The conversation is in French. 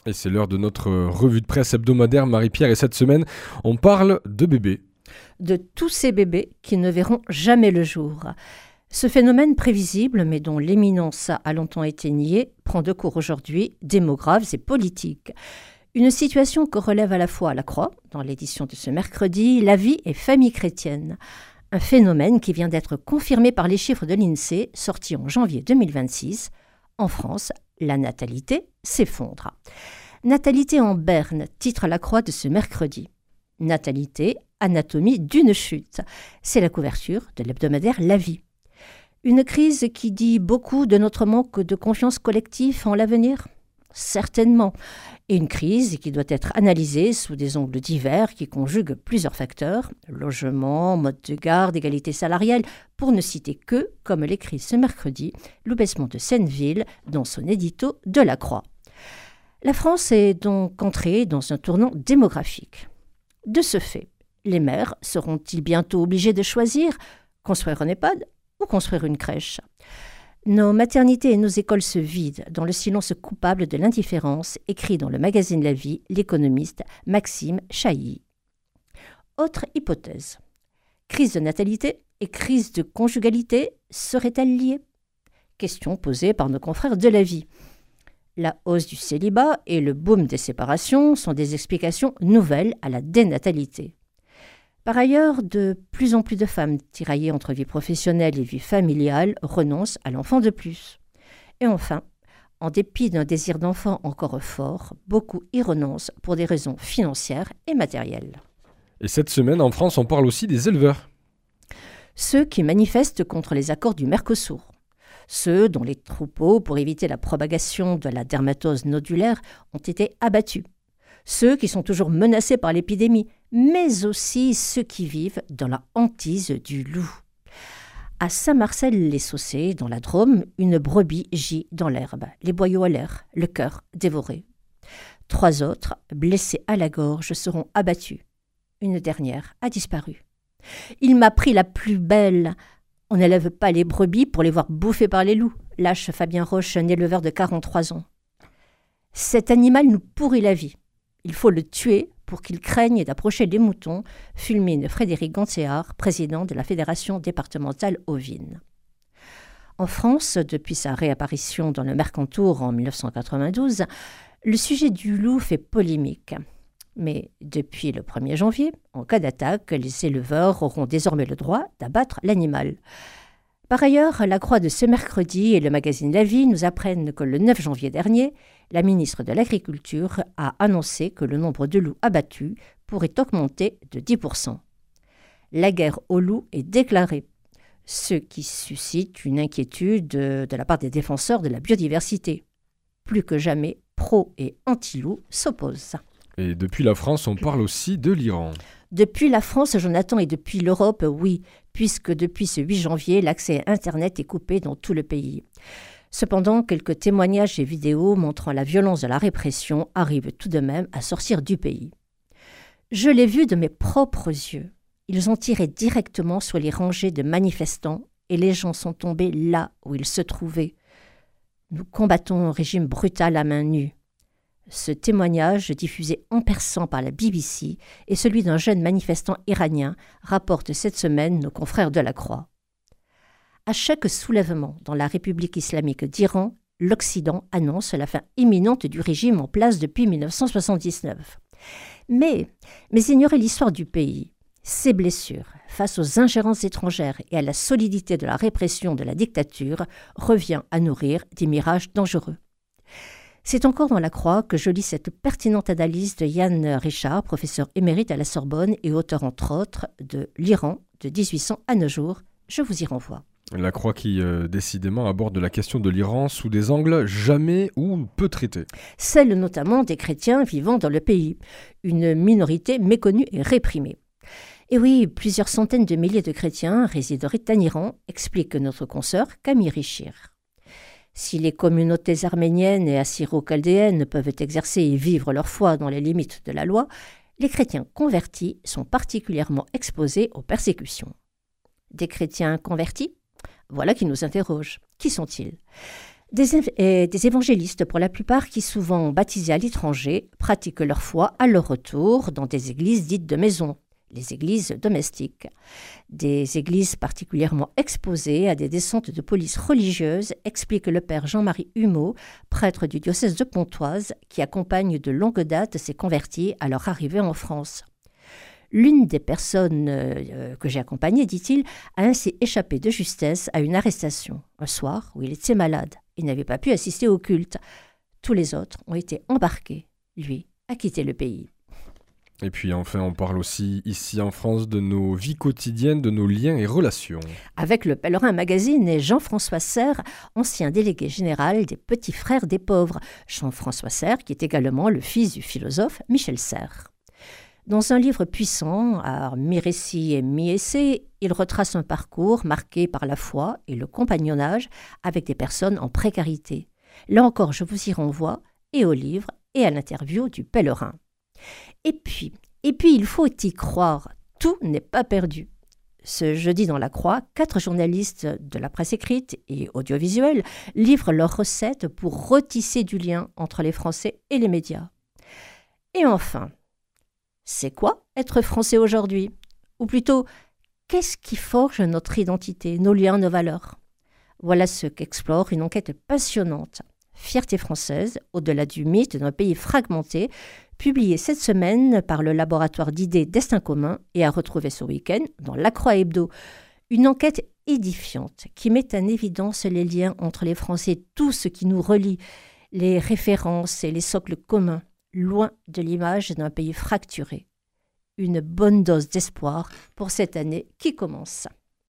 Et c'est l'heure de notre revue de presse hebdomadaire, Marie-Pierre, et cette semaine, on parle de bébés. De tous ces bébés qui ne verront jamais le jour. Ce phénomène prévisible, mais dont l'éminence a longtemps été niée, prend de court aujourd'hui, démographes et politiques. Une situation que relève à la fois La Croix, dans l'édition de ce mercredi, La Vie et Famille chrétienne. Un phénomène qui vient d'être confirmé par les chiffres de l'INSEE, sortis en janvier 2026. En France, la natalité s'effondre. Natalité en berne, titre La Croix de ce mercredi. Natalité, anatomie d'une chute. C'est la couverture de l'hebdomadaire La Vie. Une crise qui dit beaucoup de notre manque de confiance collective en l'avenir ? Certainement. Et une crise qui doit être analysée sous des angles divers qui conjuguent plusieurs facteurs, logement, mode de garde, égalité salariale, pour ne citer que, comme l'écrit ce mercredi, Loubesmont de Senneville dans son édito de La Croix. La France est donc entrée dans un tournant démographique. De ce fait, les maires seront-ils bientôt obligés de choisir construire un EHPAD ou construire une crèche ? Nos maternités et nos écoles se vident dans le silence coupable de l'indifférence, écrit dans le magazine La Vie l'économiste Maxime Chailly. Autre hypothèse. Crise de natalité et crise de conjugalité seraient-elles liées ? Question posée par nos confrères de La Vie. La hausse du célibat et le boom des séparations sont des explications nouvelles à la dénatalité. Par ailleurs, de plus en plus de femmes tiraillées entre vie professionnelle et vie familiale renoncent à l'enfant de plus. Et enfin, en dépit d'un désir d'enfant encore fort, beaucoup y renoncent pour des raisons financières et matérielles. Et cette semaine, en France, on parle aussi des éleveurs. Ceux qui manifestent contre les accords du Mercosur. Ceux dont les troupeaux, pour éviter la propagation de la dermatose nodulaire, ont été abattus. Ceux qui sont toujours menacés par l'épidémie, mais aussi ceux qui vivent dans la hantise du loup. À Saint-Marcel-les-Saussaies, dans la Drôme, une brebis gît dans l'herbe, les boyaux à l'air, le cœur dévoré. 3 autres, blessés à la gorge, seront abattus. Une dernière a disparu. Il m'a pris la plus belle. On n'élève pas les brebis pour les voir bouffer par les loups, lâche Fabien Roche, un éleveur de 43 ans. Cet animal nous pourrit la vie. Il faut le tuer pour qu'il craigne d'approcher les moutons, fulmine Frédéric Gancéard, président de la Fédération départementale ovine. En France, depuis sa réapparition dans le Mercantour en 1992, le sujet du loup fait polémique. Mais depuis le 1er janvier, en cas d'attaque, les éleveurs auront désormais le droit d'abattre l'animal. Par ailleurs, La Croix de ce mercredi et le magazine La Vie nous apprennent que le 9 janvier dernier, la ministre de l'Agriculture a annoncé que le nombre de loups abattus pourrait augmenter de 10%. La guerre aux loups est déclarée, ce qui suscite une inquiétude de la part des défenseurs de la biodiversité. Plus que jamais, pro- et anti-loups s'opposent. Et depuis la France, on parle aussi de l'Iran. Depuis la France, Jonathan, et depuis l'Europe, oui, puisque depuis ce 8 janvier, l'accès à Internet est coupé dans tout le pays. Cependant, quelques témoignages et vidéos montrant la violence de la répression arrivent tout de même à sortir du pays. Je l'ai vu de mes propres yeux. Ils ont tiré directement sur les rangées de manifestants et les gens sont tombés là où ils se trouvaient. Nous combattons un régime brutal à main nue. Ce témoignage, diffusé en persan par la BBC, est celui d'un jeune manifestant iranien, rapportent cette semaine nos confrères de La Croix. À chaque soulèvement dans la République islamique d'Iran, l'Occident annonce la fin imminente du régime en place depuis 1979. Mais ignorer l'histoire du pays, ses blessures, face aux ingérences étrangères et à la solidité de la répression de la dictature, revient à nourrir des mirages dangereux. C'est encore dans La Croix que je lis cette pertinente analyse de Yann Richard, professeur émérite à la Sorbonne et auteur entre autres de l'Iran de 1800 à nos jours. Je vous y renvoie. La Croix qui, décidément, aborde la question de l'Iran sous des angles jamais ou peu traités. Celle notamment des chrétiens vivant dans le pays, une minorité méconnue et réprimée. Et oui, plusieurs centaines de milliers de chrétiens résideraient en Iran, explique notre consoeur Camille Richir. Si les communautés arméniennes et assyro-chaldéennes peuvent exercer et vivre leur foi dans les limites de la loi, les chrétiens convertis sont particulièrement exposés aux persécutions. Des chrétiens convertis ? Voilà qui nous interroge. Qui sont-ils ? Des évangélistes pour la plupart qui, souvent baptisés à l'étranger, pratiquent leur foi à leur retour dans des églises dites de maison, les églises domestiques. Des églises particulièrement exposées à des descentes de police religieuses, explique le père Jean-Marie Humeau, prêtre du diocèse de Pontoise, qui accompagne de longue date ces convertis à leur arrivée en France. L'une des personnes que j'ai accompagnées, dit-il, a ainsi échappé de justesse à une arrestation, un soir où il était malade. Il n'avait pas pu assister au culte. Tous les autres ont été embarqués. Lui a quitté le pays. Et puis enfin, on parle aussi ici en France de nos vies quotidiennes, de nos liens et relations. Avec le Pèlerin Magazine et Jean-François Serre, ancien délégué général des Petits Frères des Pauvres. Jean-François Serre, qui est également le fils du philosophe Michel Serres. Dans un livre puissant, à mi-récit et mi-essai, il retrace un parcours marqué par la foi et le compagnonnage avec des personnes en précarité. Là encore, je vous y renvoie, et au livre, et à l'interview du pèlerin. Et puis, il faut y croire, tout n'est pas perdu. Ce jeudi dans la Croix, 4 journalistes de la presse écrite et audiovisuelle livrent leurs recettes pour retisser du lien entre les Français et les médias. Et enfin, c'est quoi être français aujourd'hui? Ou plutôt, qu'est-ce qui forge notre identité, nos liens, nos valeurs? Voilà ce qu'explore une enquête passionnante, Fierté française, au-delà du mythe d'un pays fragmenté, publiée cette semaine par le laboratoire d'idées Destin commun et à retrouver ce week-end dans La Croix Hebdo. Une enquête édifiante qui met en évidence les liens entre les Français, tout ce qui nous relie, les références et les socles communs, loin de l'image d'un pays fracturé. Une bonne dose d'espoir pour cette année qui commence.